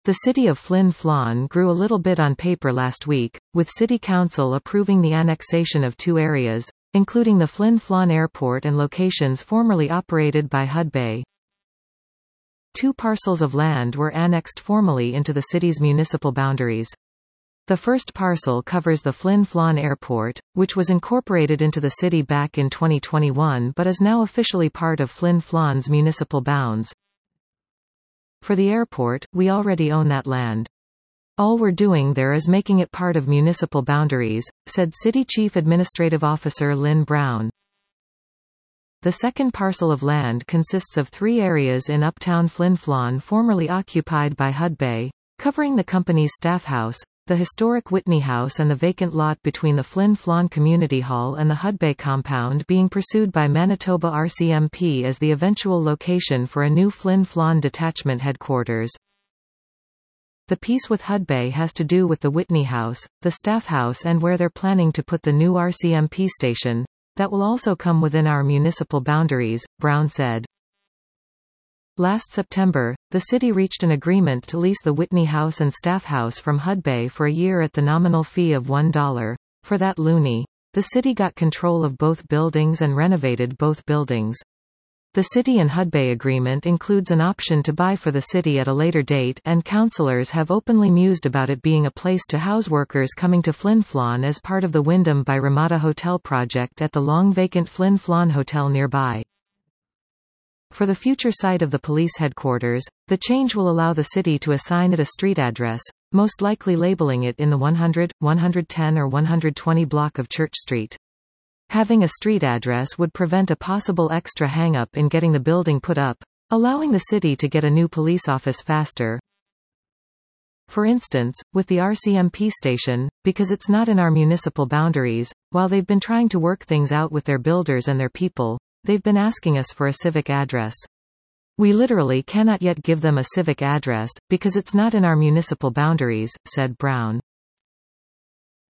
The city of Flin Flon grew a little bit on paper last week, with City Council approving the annexation of 2 areas, including the Flin Flon Airport and locations formerly operated by Hudbay. 2 parcels of land were annexed formally into the city's municipal boundaries. The first parcel covers the Flin Flon Airport, which was incorporated into the city back in 2021 but is now officially part of Flin Flon's municipal bounds. For the airport, we already own that land. All we're doing there is making it part of municipal boundaries, said City Chief Administrative Officer Lynn Brown. The second parcel of land consists of 3 areas in uptown Flin Flon formerly occupied by Hudbay, covering the company's staff house, the historic Whitney House and the vacant lot between the Flin Flon Community Hall and the Hudbay compound being pursued by Manitoba RCMP as the eventual location for a new Flin Flon detachment headquarters. The piece with Hudbay has to do with the Whitney House, the staff house and where they're planning to put the new RCMP station. That will also come within our municipal boundaries, Brown said. Last September, the city reached an agreement to lease the Whitney House and staff house from Hudbay for a year at the nominal fee of $1. For that loonie, the city got control of both buildings and renovated both buildings. The city and Hudbay agreement includes an option to buy for the city at a later date, and councillors have openly mused about it being a place to house workers coming to Flin Flon as part of the Wyndham by Ramada Hotel project at the long-vacant Flin Flon Hotel nearby. For the future site of the police headquarters, the change will allow the city to assign it a street address, most likely labeling it in the 100, 110 or 120 block of Church Street. Having a street address would prevent a possible extra hang-up in getting the building put up, allowing the city to get a new police office faster. For instance, with the RCMP station, because it's not in our municipal boundaries, while they've been trying to work things out with their builders and their people, they've been asking us for a civic address. We literally cannot yet give them a civic address, because it's not in our municipal boundaries, said Brown.